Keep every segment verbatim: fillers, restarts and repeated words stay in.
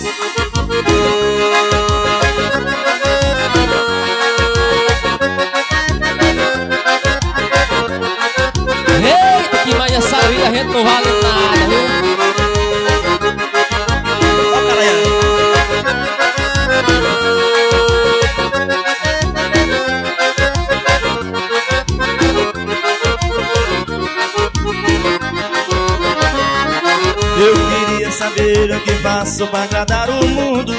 Eita, que mais essa vida a gente não vale nada, viu? Ó, cara aí. Eu queria saber o que faço pra agradar o mundo.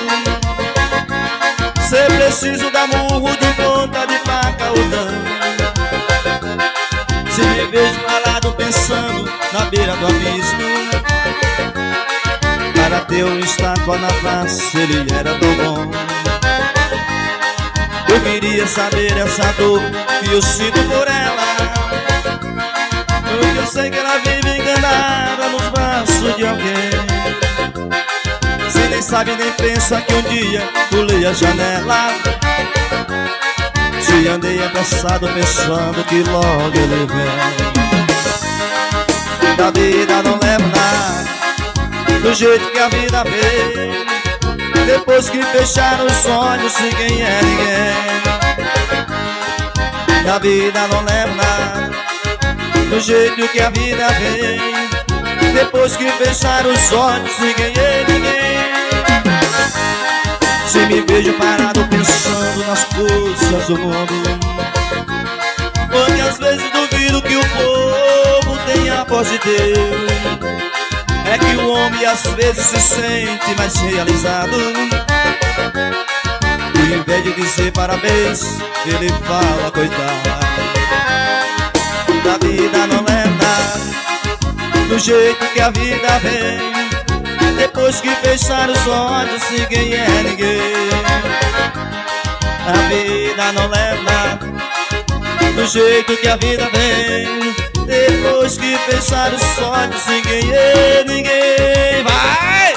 Se preciso dar murro de ponta de faca ou não. Se me vejo parado pensando na beira do abismo, para ter uma estátua na face ele era tão bom. Eu queria saber essa dor que eu sinto por ela, porque eu sei que ela vive enganada nos braços de alguém. Se nem sabe nem pensa que um dia pulei a janela, se andei apressado pensando que logo ele vem. Da vida não levo nada, do jeito que a vida vem. Depois que fecharam os olhos, ninguém é ninguém. Da vida não levo nada, do jeito que a vida vem. Depois que fecharam os olhos, ninguém é ninguém. Se me vejo parado pensando nas coisas do mundo, porque às vezes duvido que o povo tenha a voz de Deus. É que o homem às vezes se sente mais realizado, e em vez de dizer parabéns, ele fala coitado. Da vida não é nada, do jeito que a vida vem. Depois que fechar os olhos, ninguém é ninguém. A vida não leva nada, do jeito que a vida vem. Depois que fechar os olhos, ninguém é ninguém. Vai!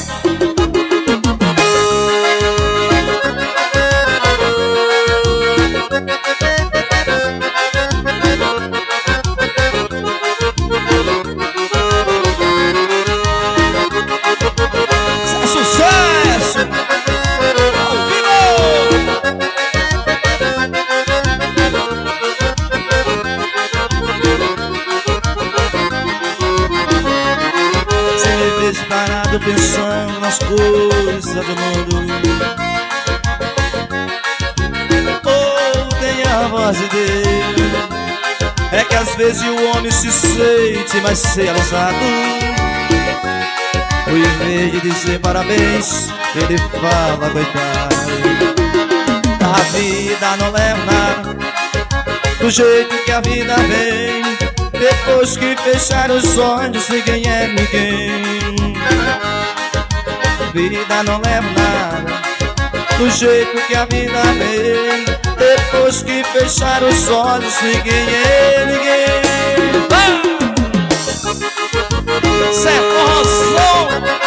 Parado pensando nas coisas do mundo, oh, tem a voz de Deus. É que às vezes o homem se sente mais realizado, e em vez de dizer parabéns, ele fala coitado. A vida não leva nada, do jeito que a vida vem. Depois que fechar os olhos, ninguém é ninguém. A vida não leva nada, do jeito que a vida vem. Depois que fechar os olhos, ninguém é ninguém. Zé Forrozão!